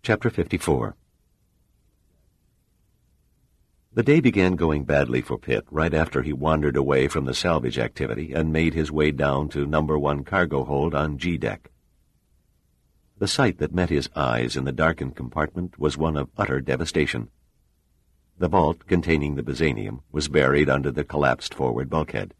Chapter 54. The day began going badly for Pitt right after he wandered away from the salvage activity and made his way down to No. 1 cargo hold on G-deck. The sight that met his eyes in the darkened compartment was one of utter devastation. The vault containing the Byzanium was buried under the collapsed forward bulkhead.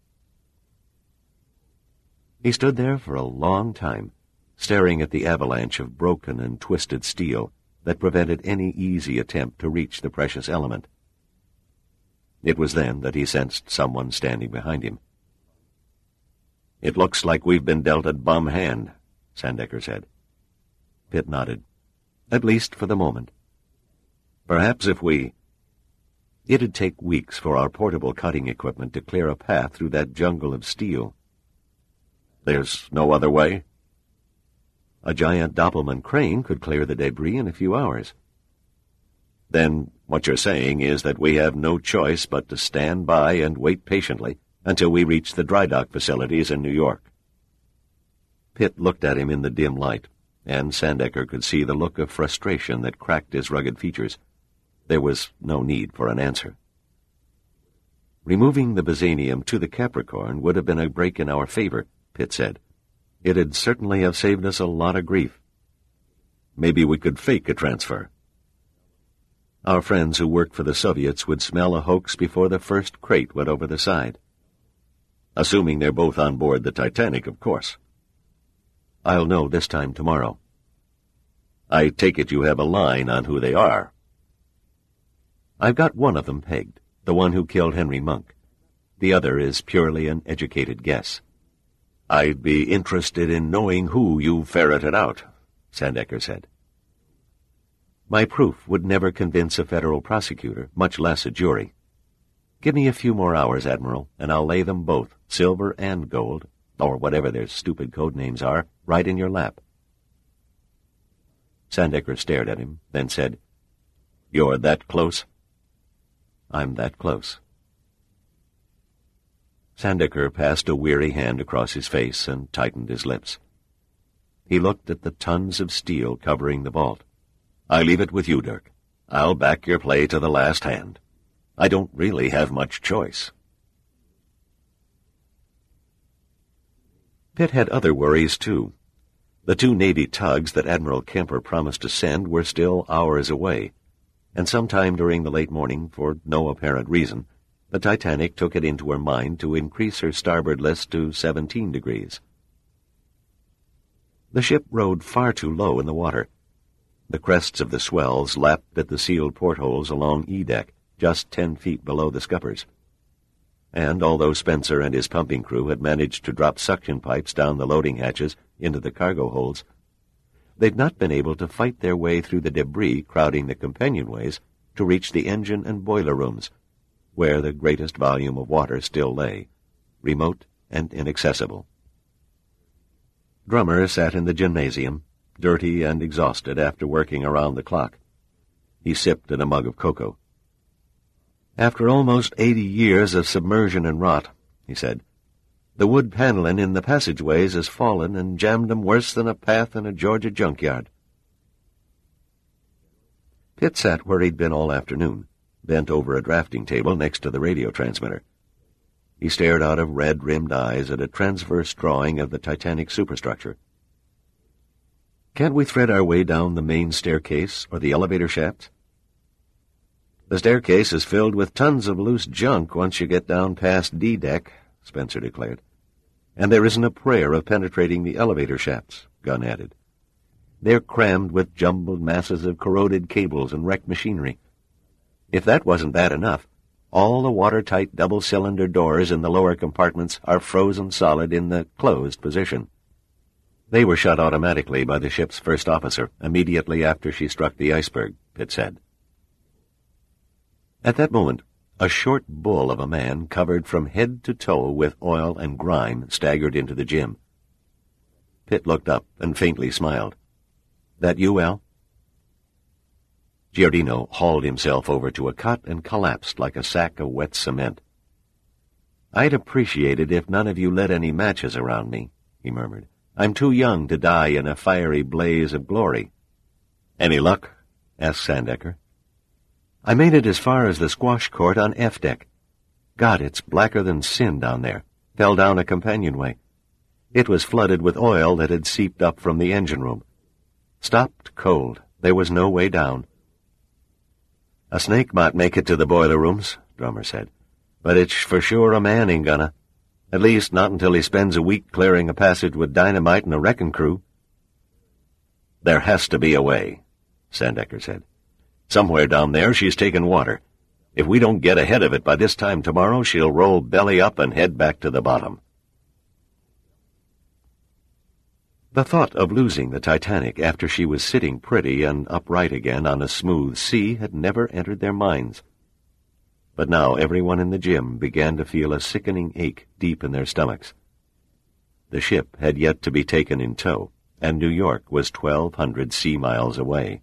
He stood there for a long time, staring at the avalanche of broken and twisted steel that prevented any easy attempt to reach the precious element. It was then that he sensed someone standing behind him. "It looks like we've been dealt a bum hand," Sandecker said. Pitt nodded. "At least for the moment. Perhaps if we—" It'd take weeks for our portable cutting equipment to clear a path through that jungle of steel. "There's no other way?" "A giant Doppelman crane could clear the debris in a few hours." "Then what you're saying is that we have no choice but to stand by and wait patiently until we reach the dry dock facilities in New York." Pitt looked at him in the dim light, and Sandecker could see the look of frustration that cracked his rugged features. There was no need for an answer. "Removing the Byzanium to the Capricorn would have been a break in our favor," Pitt said. "It'd certainly have saved us a lot of grief." "Maybe we could fake a transfer." "Our friends who worked for the Soviets would smell a hoax before the first crate went over the side." "Assuming they're both on board the Titanic, of course." "I'll know this time tomorrow." "I take it you have a line on who they are." "I've got one of them pegged, the one who killed Henry Monk. The other is purely an educated guess." "I'd be interested in knowing who you ferreted out," Sandecker said. "My proof would never convince a federal prosecutor, much less a jury. Give me a few more hours, Admiral, and I'll lay them both, silver and gold, or whatever their stupid code names are, right in your lap." Sandecker stared at him, then said, "You're that close?" "I'm that close." Sandecker passed a weary hand across his face and tightened his lips. He looked at the tons of steel covering the vault. "I leave it with you, Dirk. I'll back your play to the last hand. I don't really have much choice." Pitt had other worries, too. The 2 Navy tugs that Admiral Kemper promised to send were still hours away, and sometime during the late morning, for no apparent reason, the Titanic took it into her mind to increase her starboard list to 17 degrees. The ship rode far too low in the water. The crests of the swells lapped at the sealed portholes along E-deck, just 10 feet below the scuppers. And although Spencer and his pumping crew had managed to drop suction pipes down the loading hatches into the cargo holds, they'd not been able to fight their way through the debris crowding the companionways to reach the engine and boiler rooms, where the greatest volume of water still lay, remote and inaccessible. Drummer sat in the gymnasium, dirty and exhausted after working around the clock. He sipped at a mug of cocoa. "After almost 80 years of submersion and rot," he said, "the wood paneling in the passageways has fallen and jammed 'em worse than a path in a Georgia junkyard." Pitt sat where he'd been all afternoon, bent over a drafting table next to the radio transmitter. He stared out of red-rimmed eyes at a transverse drawing of the Titanic superstructure. "Can't we thread our way down the main staircase or the elevator shafts?" "The staircase is filled with tons of loose junk once you get down past D-deck," Spencer declared. "And there isn't a prayer of penetrating the elevator shafts," Gunn added. "They're crammed with jumbled masses of corroded cables and wrecked machinery. If that wasn't bad enough, all the watertight double-cylinder doors in the lower compartments are frozen solid in the closed position." "They were shut automatically by the ship's first officer immediately after she struck the iceberg," Pitt said. At that moment, a short bull of a man covered from head to toe with oil and grime staggered into the gym. Pitt looked up and faintly smiled. "That you, Al?" Giardino hauled himself over to a cot and collapsed like a sack of wet cement. "I'd appreciate it if none of you lit any matches around me," he murmured. "I'm too young to die in a fiery blaze of glory." "Any luck?" asked Sandecker. "I made it as far as the squash court on F deck. God, it's blacker than sin down there. Fell down a companionway. It was flooded with oil that had seeped up from the engine room. Stopped cold. There was no way down." "A snake might make it to the boiler rooms," Drummer said. "But it's for sure a man ain't gonna. At least not until he spends a week clearing a passage with dynamite and a wrecking crew." "There has to be a way," Sandecker said. "Somewhere down there she's taken water. If we don't get ahead of it by this time tomorrow, she'll roll belly up and head back to the bottom." The thought of losing the Titanic after she was sitting pretty and upright again on a smooth sea had never entered their minds. But now everyone in the gym began to feel a sickening ache deep in their stomachs. The ship had yet to be taken in tow, and New York was 1,200 sea miles away.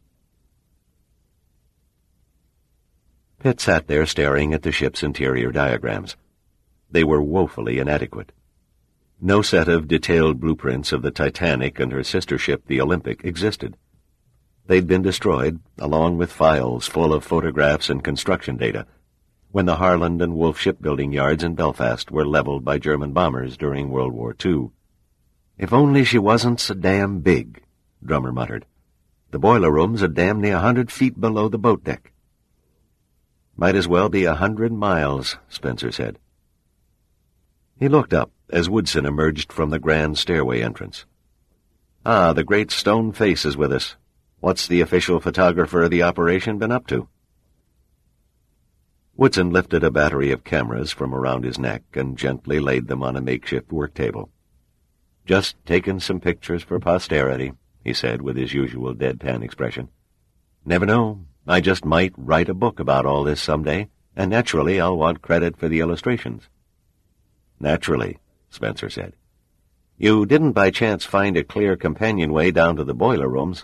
Pitt sat there staring at the ship's interior diagrams. They were woefully inadequate. No set of detailed blueprints of the Titanic and her sister ship, the Olympic, existed. They'd been destroyed, along with files full of photographs and construction data, when the Harland and Wolff shipbuilding yards in Belfast were leveled by German bombers during World War II. "If only she wasn't so damn big," Drummer muttered. "The boiler rooms are damn near 100 feet below the boat deck." "Might as well be 100 miles, Spencer said. He looked up as Woodson emerged from the grand stairway entrance. "Ah, the great stone face is with us. What's the official photographer of the operation been up to?" Woodson lifted a battery of cameras from around his neck and gently laid them on a makeshift work table. "Just taking some pictures for posterity," he said with his usual deadpan expression. "Never know. I just might write a book about all this someday, and naturally I'll want credit for the illustrations." "Naturally," Spencer said. "You didn't by chance find a clear companionway down to the boiler rooms?"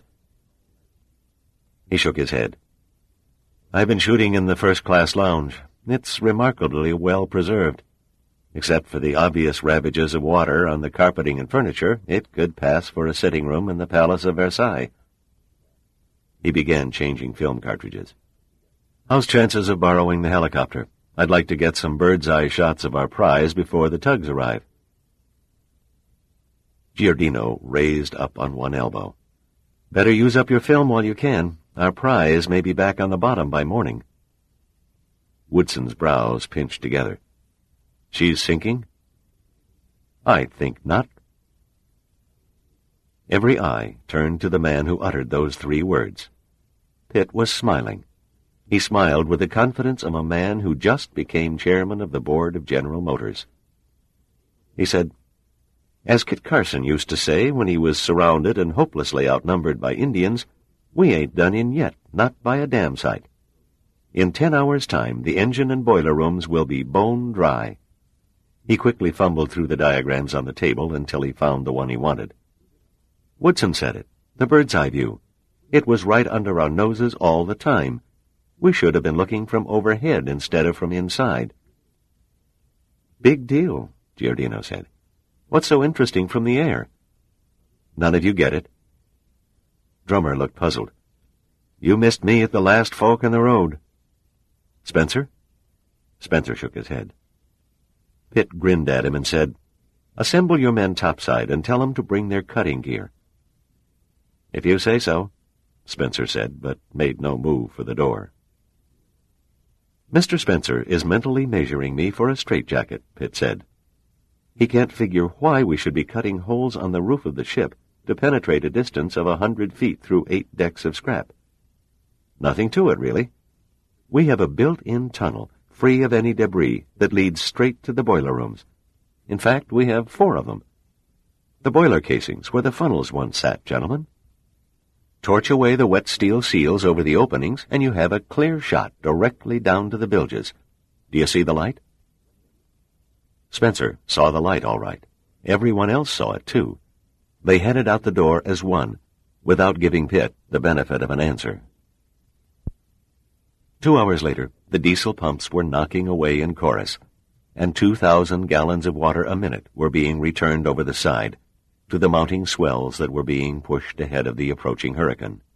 He shook his head. "I've been shooting in the first-class lounge. It's remarkably well preserved. Except for the obvious ravages of water on the carpeting and furniture, it could pass for a sitting room in the Palace of Versailles." He began changing film cartridges. "How's chances of borrowing the helicopter? I'd like to get some bird's-eye shots of our prize before the tugs arrive." Giordino raised up on one elbow. "Better use up your film while you can. Our prize may be back on the bottom by morning." Woodson's brows pinched together. "She's sinking?" "I think not." Every eye turned to the man who uttered those 3 words. Pitt was smiling. He smiled with the confidence of a man who just became chairman of the board of General Motors. He said, "As Kit Carson used to say when he was surrounded and hopelessly outnumbered by Indians, we ain't done in yet, not by a damn sight. In 10 hours' time, the engine and boiler rooms will be bone dry." He quickly fumbled through the diagrams on the table until he found the one he wanted. "Woodson said it, the bird's-eye view. It was right under our noses all the time. We should have been looking from overhead instead of from inside." "Big deal," Giordino said. "What's so interesting from the air?" "None of you get it." Drummer looked puzzled. "You missed me at the last fork in the road." "Spencer?" Spencer shook his head. Pitt grinned at him and said, "Assemble your men topside and tell them to bring their cutting gear." "If you say so," Spencer said, but made no move for the door. "Mr. Spencer is mentally measuring me for a straitjacket," Pitt said. "He can't figure why we should be cutting holes on the roof of the ship to penetrate a distance of 100 feet through 8 decks of scrap. Nothing to it, really. We have a built-in tunnel, free of any debris, that leads straight to the boiler rooms. In fact, we have 4 of them. The boiler casings where the funnels once sat, gentlemen. Torch away the wet steel seals over the openings, and you have a clear shot directly down to the bilges. Do you see the light?" Spencer saw the light all right. Everyone else saw it, too. They headed out the door as one, without giving Pitt the benefit of an answer. 2 hours later, the diesel pumps were knocking away in chorus, and 2,000 gallons of water a minute were being returned over the side to the mounting swells that were being pushed ahead of the approaching hurricane.